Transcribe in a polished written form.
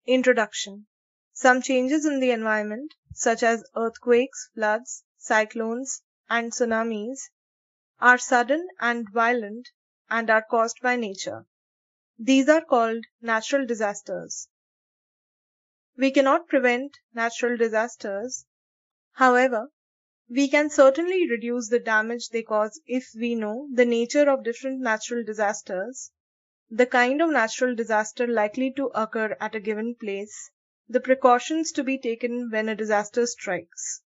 Introduction. Some changes in the environment, such as earthquakes, floods, cyclones, and tsunamis, are sudden and violent and are caused by nature. These are called natural disasters. We cannot prevent natural disasters. However, we can certainly reduce the damage they cause if we know the nature of different natural disasters, the kind of natural disaster likely to occur at a given place, the precautions to be taken when a disaster strikes.